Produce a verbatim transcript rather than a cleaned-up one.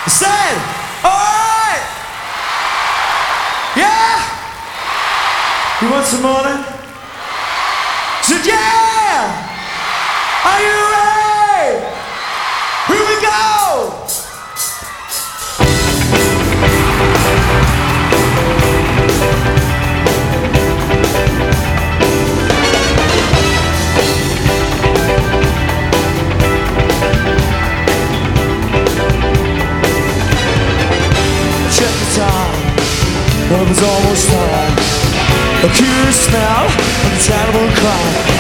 said, alright! Yeah! You want some money? Said, yeah! Are you ready? Here we go! Check the time, it was almost time. A curious smell of a terrible crime.